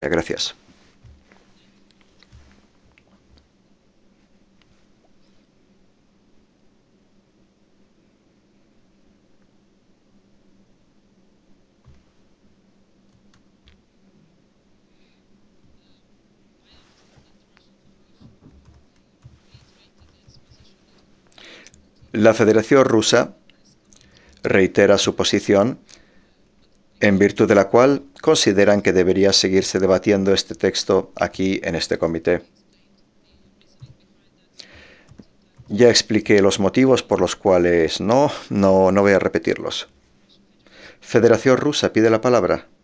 Gracias. La Federación Rusa reitera su posición, en virtud de la cual consideran que debería seguirse debatiendo este texto aquí en este comité. Ya expliqué los motivos por los cuales no voy a repetirlos. Federación Rusa pide la palabra.